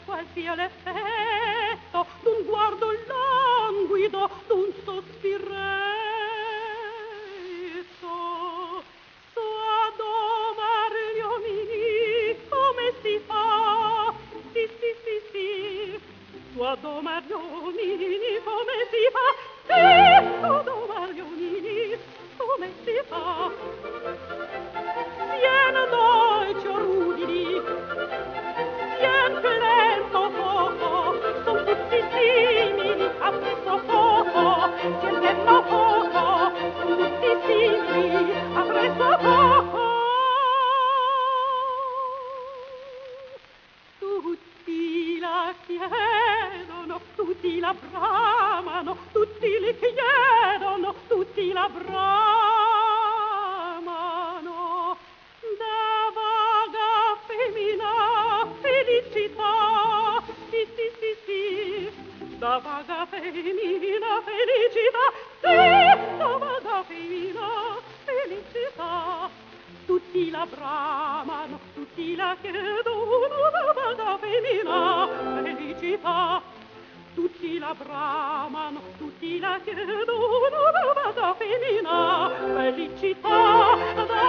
qual sia l'effetto d'un guardo languido, d'un sospiretto. So domar gli uomini come si fa? Sì, sì, sì, sì. So domar gli uomini come si fa? Sì, so domar gli uomini come si fa? Sien dolci o rudili, sien plento poco, son tutti simili a presso poco, sien bello poco, son tutti simili a presso poco. Tutti la chiedono, tutti la bramano, tutti li chiedono, tutti la bramano. Da vaga femmina felicità, sì, sì, sì, sì, da vaga femmina felicità, sì, da vaga femmina felicità. Tutti la bramano, tutti la chiedono, da vaga femmina felicità. Tutti la bramano, tutti la chiedono, da vaga femmina felicità, da